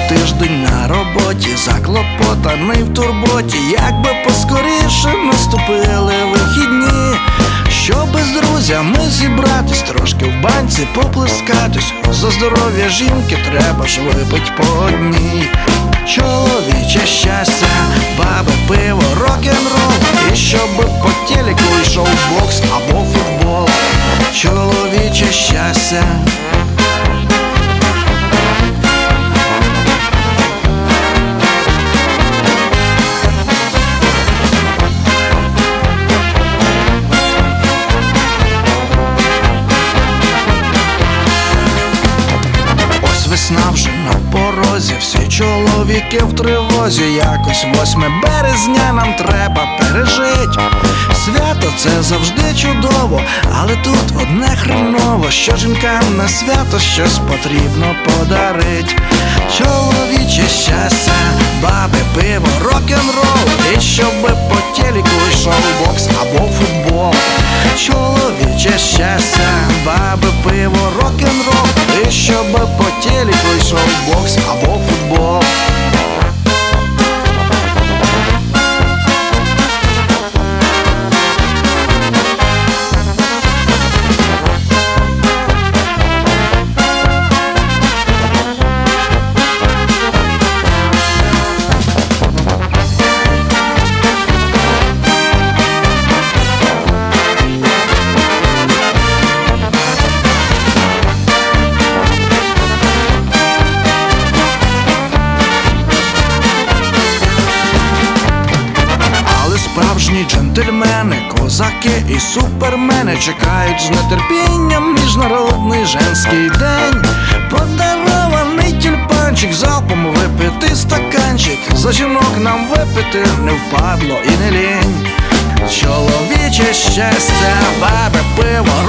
тиждень на роботі, заклопотаний в турботі, якби поскоріше наступили вихідні, щоби з друзями зібратись, трошки в банці поплескатись. За здоров'я жінки треба ж випить по одній. Чоловіче щастя, баби, пиво, рок-н-рол, і щоби по телеку йшов бокс або футбол. Чоловіче щастя. Весна вже на порозі, всі чоловіки в тривозі. Якось 8 березня нам треба пережить. Свято це завжди чудово, але тут одне хреново, що жінкам на свято щось потрібно подарить. Чоловіче щастя, баби, пиво, рок-н-рол, і щоби по телеку йшов бокс або футбол. Чоловіче щастя, баби, пиво, рок-н-рол, і щоби по телеку йшов бокс або футбол. Справжні джентльмени, козаки і супермени чекають з нетерпінням міжнародний женський день. Подарований тюльпанчик, залпом випити стаканчик, за жінок нам випити не впадло і не лінь. Чоловіче щастя, баби, пиво,